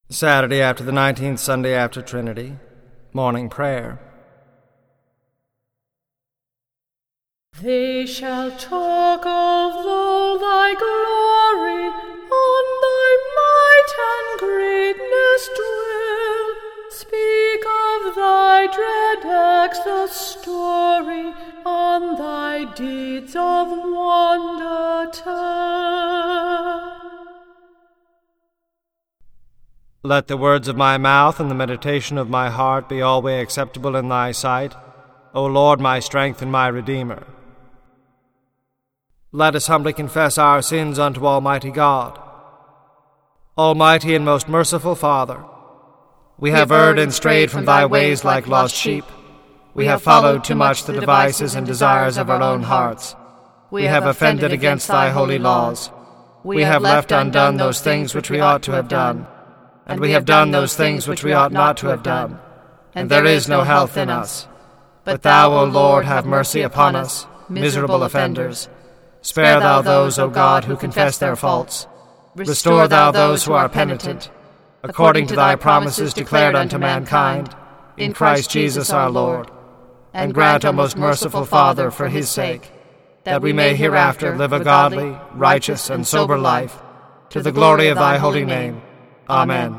Saturday after the 19th Sunday after Trinity, morning prayer. They shall talk of thy glory, on thy might and greatness dwell. Speak of thy dread acts, the story, on thy deeds of wonder tell. Let the words of my mouth and the meditation of my heart be always acceptable in thy sight, O Lord, my strength and my Redeemer. Let us humbly confess our sins unto Almighty God. Almighty and most merciful Father, we have erred and strayed from thy ways like lost sheep. We have followed too much the devices and desires of our own hearts. We have offended against thy holy laws. We have left undone those things which we ought to have done, and we have done those things which we ought not to have done, and there is no health in us. But thou, O Lord, have mercy upon us, miserable offenders. Spare thou those, O God, who confess their faults. Restore thou those who are penitent, according to thy promises declared unto mankind, in Christ Jesus our Lord. And grant, O most merciful Father, for his sake, that we may hereafter live a godly, righteous, and sober life, to the glory of thy holy name. Amen.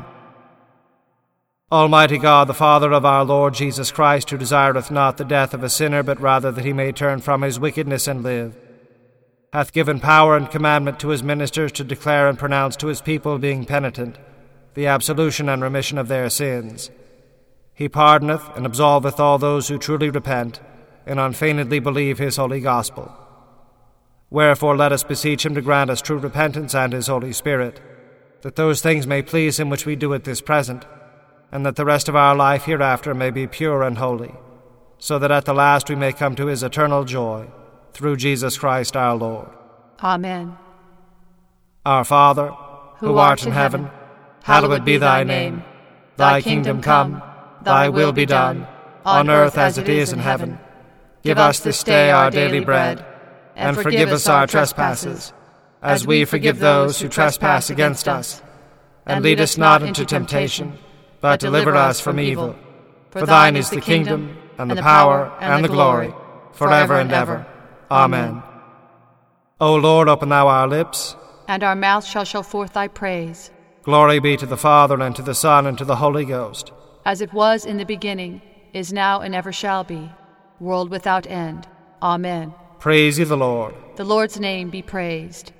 Almighty God, the Father of our Lord Jesus Christ, who desireth not the death of a sinner, but rather that he may turn from his wickedness and live, hath given power and commandment to his ministers to declare and pronounce to his people, being penitent, the absolution and remission of their sins. He pardoneth and absolveth all those who truly repent and unfeignedly believe his holy gospel. Wherefore let us beseech him to grant us true repentance and his Holy Spirit, that those things may please him which we do at this present, and that the rest of our life hereafter may be pure and holy, so that at the last we may come to his eternal joy, through Jesus Christ our Lord. Amen. Our Father, who art in heaven, hallowed be thy name. Thy kingdom come, thy will be done, on earth as it is in heaven. Give us this day our daily bread, and forgive us our trespasses, as we forgive those who trespass against us. And lead us not into temptation, but deliver us from evil. For thine is the kingdom, and the power, and the glory, forever and ever. Amen. O Lord, open thou our lips, and our mouth shall show forth thy praise. Glory be to the Father, and to the Son, and to the Holy Ghost. As it was in the beginning, is now, and ever shall be, world without end. Amen. Praise ye the Lord. The Lord's name be praised.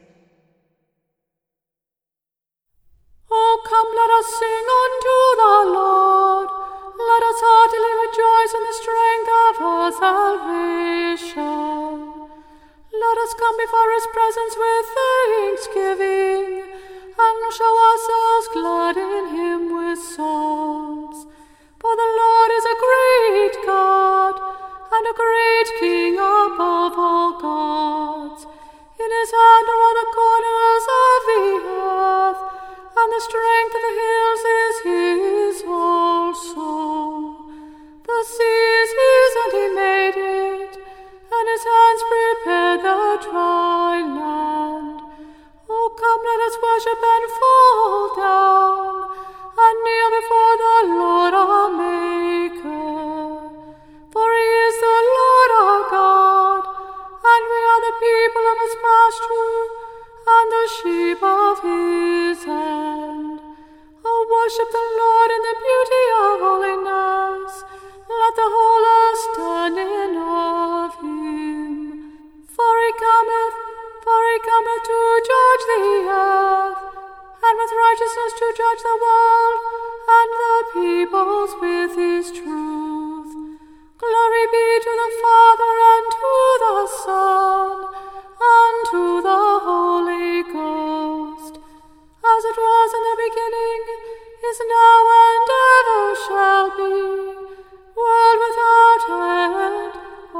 Oh, come, let us sing unto the Lord. Let us heartily rejoice in the strength of our salvation. Let us come before his presence with thanksgiving, and show ourselves glad in him with psalms. For the Lord is a great God, and a great King above all gods. In his hand are all the corners of the earth, and the strength of the hills is his also. The sea is his, and he made it, and his hands prepared the dry land. Oh, come, let us worship and fall down, and kneel before the Lord our Maker. For he is the Lord our God, and we are the people of his pasture, and the sheep of his hand. Oh, worship the Lord in the beauty of holiness. Let the whole earth stand in awe of him. For he cometh to judge the earth, and with righteousness to judge the world, and the peoples with his truth. Glory be to the Father, and to the Son, and to the Holy Ghost, as it was in the beginning, is now, and ever shall be, world without end.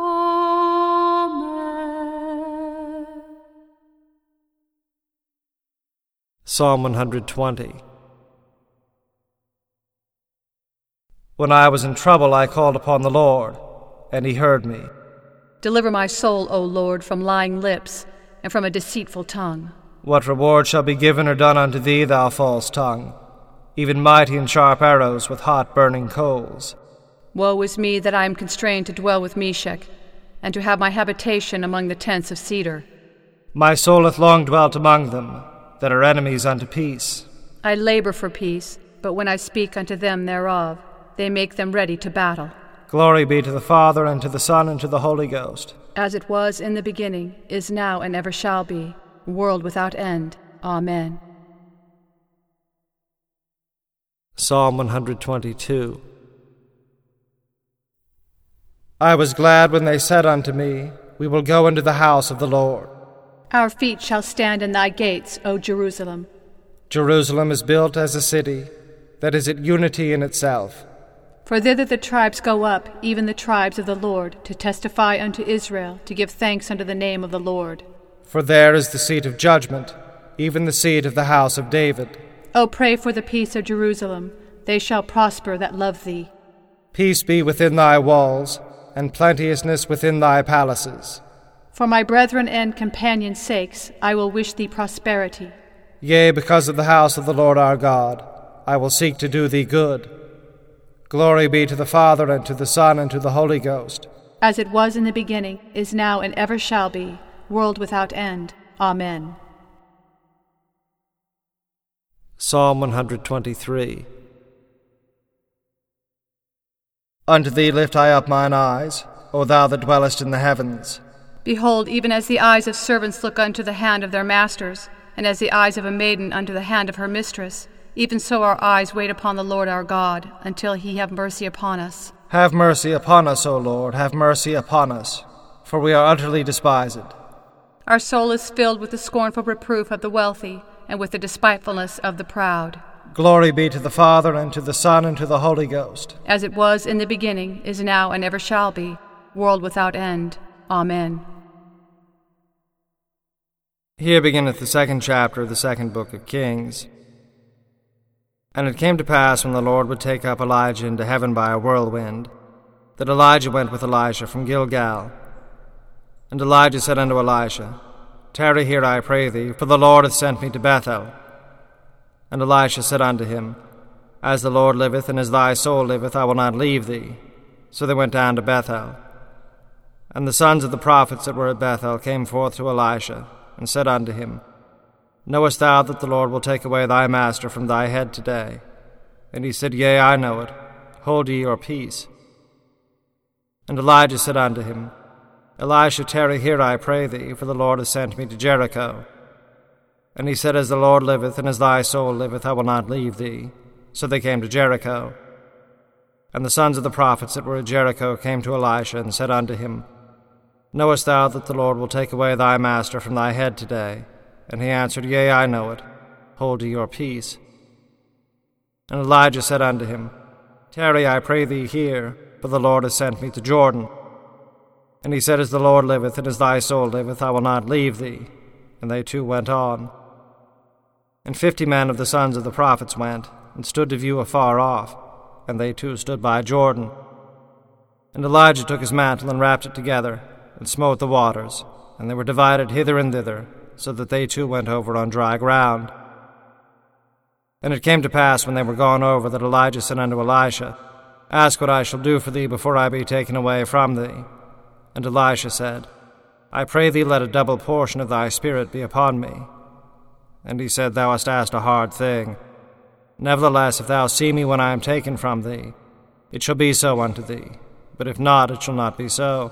Amen. Psalm 120. When I was in trouble, I called upon the Lord, and he heard me. Deliver my soul, O Lord, from lying lips, and from a deceitful tongue. What reward shall be given or done unto thee, thou false tongue? even mighty and sharp arrows with hot burning coals. Woe is me that I am constrained to dwell with Meshech, and to have my habitation among the tents of cedar. My soul hath long dwelt among them, that are enemies unto peace. I labor for peace, but when I speak unto them thereof, they make them ready to battle. Glory be to the Father, and to the Son, and to the Holy Ghost. As it was in the beginning, is now, and ever shall be, world without end. Amen. Psalm 122. I was glad when they said unto me, We will go into the house of the Lord. Our feet shall stand in thy gates, O Jerusalem. Jerusalem is built as a city, that is at unity in itself. For thither the tribes go up, even the tribes of the Lord, to testify unto Israel, to give thanks unto the name of the Lord. For there is the seat of judgment, even the seat of the house of David. O pray for the peace of Jerusalem. They shall prosper that love thee. Peace be within thy walls, and plenteousness within thy palaces. For my brethren and companions' sakes, I will wish thee prosperity. Yea, because of the house of the Lord our God, I will seek to do thee good. Glory be to the Father, and to the Son, and to the Holy Ghost. As it was in the beginning, is now, and ever shall be, world without end. Amen. Psalm 123. Unto thee lift I up mine eyes, O thou that dwellest in the heavens. Behold, even as the eyes of servants look unto the hand of their masters, and as the eyes of a maiden unto the hand of her mistress, even so our eyes wait upon the Lord our God, until he have mercy upon us. Have mercy upon us, O Lord, have mercy upon us, for we are utterly despised. Our soul is filled with the scornful reproof of the wealthy, and with the despitefulness of the proud. Glory be to the Father, and to the Son, and to the Holy Ghost. As it was in the beginning, is now, and ever shall be, world without end. Amen. Here beginneth the second chapter of the second book of Kings. And it came to pass, when the Lord would take up Elijah into heaven by a whirlwind, that Elijah went with Elisha from Gilgal. And Elijah said unto Elisha, Tarry here, I pray thee, for the Lord hath sent me to Bethel. And Elisha said unto him, As the Lord liveth, and as thy soul liveth, I will not leave thee. So they went down to Bethel. And the sons of the prophets that were at Bethel came forth to Elisha, and said unto him, Knowest thou that the Lord will take away thy master from thy head today? And he said, Yea, I know it. Hold ye your peace. And Elijah said unto him, Elisha, tarry here, I pray thee, for the Lord hath sent me to Jericho. And he said, As the Lord liveth, and as thy soul liveth, I will not leave thee. So they came to Jericho. And the sons of the prophets that were at Jericho came to Elisha, and said unto him, Knowest thou that the Lord will take away thy master from thy head today? And he answered, Yea, I know it. Hold ye your peace. And Elijah said unto him, Tarry, I pray thee, here, for the Lord hath sent me to Jordan. And he said, As the Lord liveth, and as thy soul liveth, I will not leave thee. And they two went on. And 50 men of the sons of the prophets went, and stood to view afar off, and they two stood by Jordan. And Elijah took his mantle, and wrapped it together, and smote the waters, and they were divided hither and thither, so that they two went over on dry ground. And it came to pass, when they were gone over, that Elijah said unto Elisha, Ask what I shall do for thee before I be taken away from thee. And Elisha said, I pray thee, let a double portion of thy spirit be upon me. And he said, Thou hast asked a hard thing. Nevertheless, if thou see me when I am taken from thee, it shall be so unto thee. But if not, it shall not be so.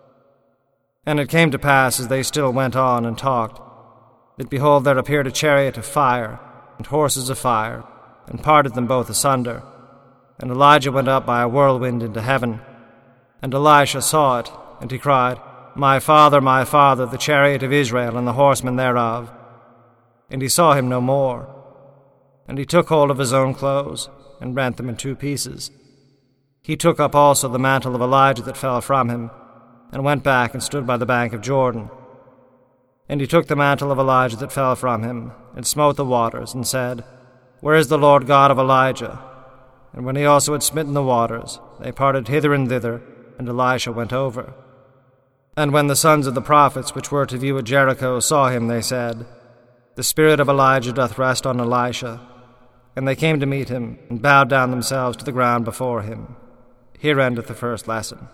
And it came to pass, as they still went on and talked, that behold, there appeared a chariot of fire, and horses of fire, and parted them both asunder. And Elijah went up by a whirlwind into heaven. And Elisha saw it, and he cried, my father, the chariot of Israel, and the horsemen thereof. And he saw him no more. And he took hold of his own clothes, and rent them in 2 pieces. He took up also the mantle of Elijah that fell from him, and went back and stood by the bank of Jordan. And he took the mantle of Elijah that fell from him, and smote the waters, and said, Where is the Lord God of Elijah? And when he also had smitten the waters, they parted hither and thither, and Elisha went over. And when the sons of the prophets which were to view at Jericho saw him, they said, The spirit of Elijah doth rest on Elisha. And they came to meet him, and bowed down themselves to the ground before him. Here endeth the first lesson.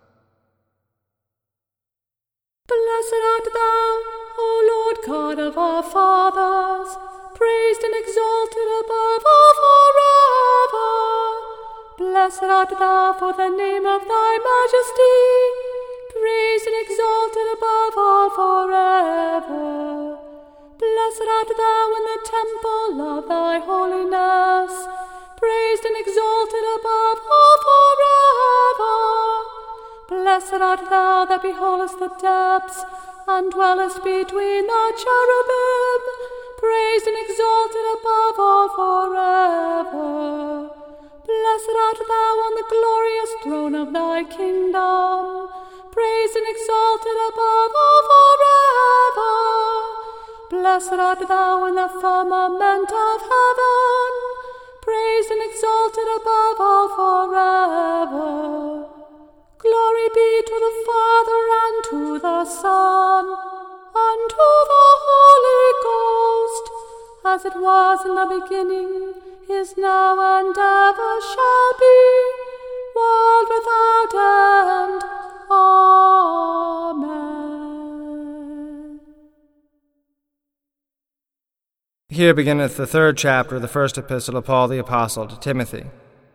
Blessed art thou, O Lord God of our fathers, praised and exalted above all forever. Blessed art thou for the name of thy majesty, praised and exalted above all forever. Blessed art thou in the temple of thy holiness, praised and exalted above all forever. Blessed art thou that beholdest the depths, and dwellest between the cherubim, praised and exalted above all forever. Blessed art thou on the glorious throne of thy kingdom, praised and exalted above all forever. Blessed art thou in the firmament of heaven, praised and exalted above all forever. Glory be to the Father, and to the Son, and to the Holy Ghost, as it was in the beginning, is now, and ever shall be, world without end. Amen. Here beginneth the third chapter of the first epistle of Paul the Apostle to Timothy.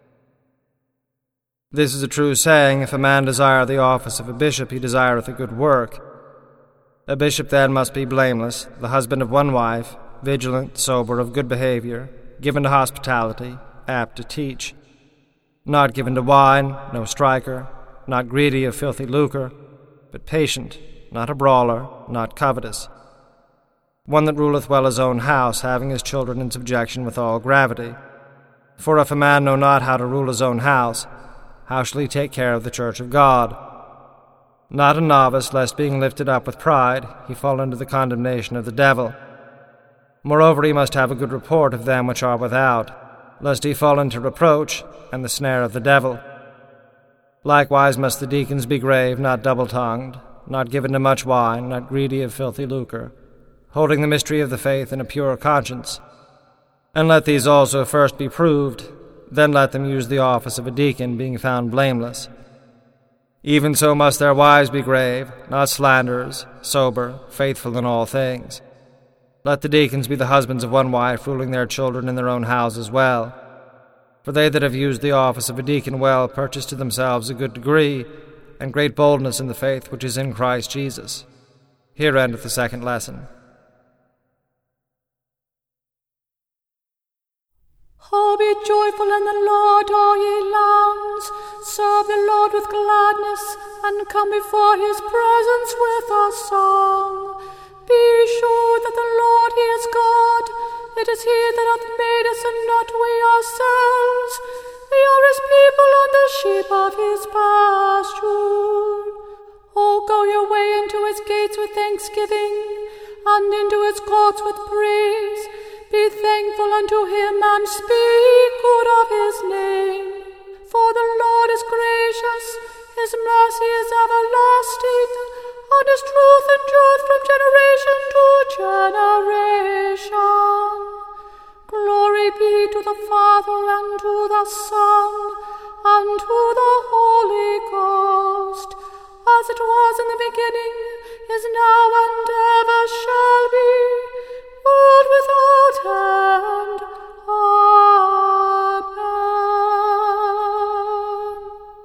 This is a true saying, if a man desire the office of a bishop, he desireth a good work. A bishop then must be blameless, the husband of one wife, vigilant, sober, of good behavior, given to hospitality, apt to teach, not given to wine, no striker, not greedy of filthy lucre, but patient, not a brawler, not covetous, one that ruleth well his own house, having his children in subjection with all gravity. For if a man know not how to rule his own house, how shall he take care of the church of God? Not a novice, lest being lifted up with pride, he fall into the condemnation of the devil. Moreover, he must have a good report of them which are without, lest he fall into reproach and the snare of the devil. Likewise must the deacons be grave, not double-tongued, not given to much wine, not greedy of filthy lucre, holding the mystery of the faith in a pure conscience. And let these also first be proved, then let them use the office of a deacon, being found blameless. Even so must their wives be grave, not slanderers, sober, faithful in all things. Let the deacons be the husbands of one wife, ruling their children in their own houses well. For they that have used the office of a deacon well purchase to themselves a good degree, and great boldness in the faith which is in Christ Jesus. Here endeth the second lesson. Oh, be joyful in the Lord, all ye lands. Serve the Lord with gladness, and come before his presence with a song. Be sure that the Lord, he is God. It is he that hath made us, and not we ourselves. We are his people, and the sheep of his pasture. Oh, go your way into his gates with thanksgiving, and into his courts with praise. Be thankful unto him, and speak good of his name. For the Lord is gracious, his mercy is everlasting, and his truth endureth from generation to generation. Glory be to the Father, and to the Son, and to the Holy Ghost, as it was in the beginning, is now, and ever shall be, world without end. Amen.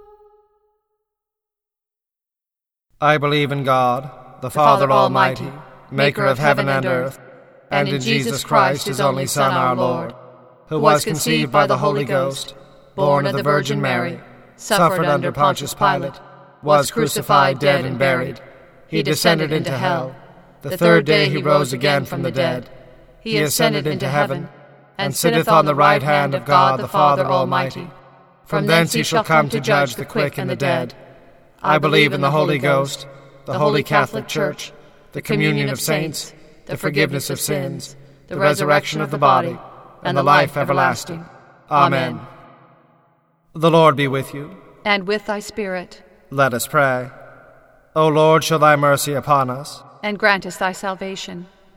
I believe in God, the Father Almighty, maker of heaven and earth, and in Jesus Christ, his only Son, our Lord, who was conceived by the Holy Ghost, born of the Virgin Mary, suffered under Pontius Pilate, was crucified, dead, and buried. He descended into hell. The third day he rose again from the dead. He ascended into heaven, and sitteth on the right hand of God the Father Almighty. From thence he shall come to judge the quick and the dead. I believe in the Holy Ghost, the Holy Catholic Church, the communion of saints, the forgiveness of sins, the resurrection of the body, and the life everlasting. Amen. The Lord be with you. And with thy spirit. Let us pray. O Lord, show thy mercy upon us. And grant us thy salvation.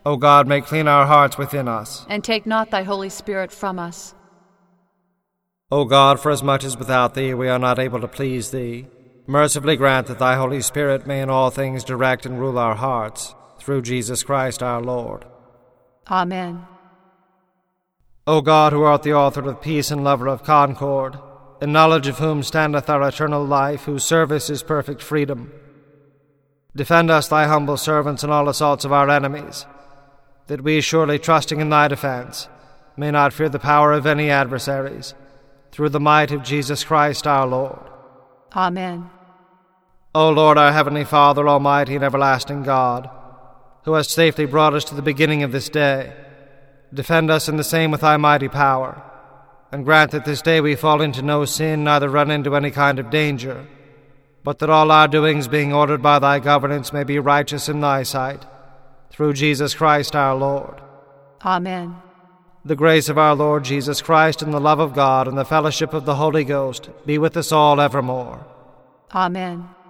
O God, make clean our hearts within us. And take not thy Holy Spirit from us. O God, forasmuch as without thee we are not able to please thee, mercifully grant that thy Holy Spirit may in all things direct and rule our hearts, through Jesus Christ our Lord. Amen. O God, who art the author of peace and lover of concord, in knowledge of whom standeth our eternal life, whose service is perfect freedom, defend us, thy humble servants, in all assaults of our enemies, that we, surely trusting in thy defense, may not fear the power of any adversaries, through the might of Jesus Christ our Lord. Amen. O Lord, our heavenly Father, almighty and everlasting God, who hast safely brought us to the beginning of this day, defend us in the same with thy mighty power, and grant that this day we fall into no sin, neither run into any kind of danger, but that all our doings, being ordered by thy governance, may be righteous in thy sight, through Jesus Christ our Lord. Amen. The grace of our Lord Jesus Christ, and the love of God, and the fellowship of the Holy Ghost be with us all evermore. Amen.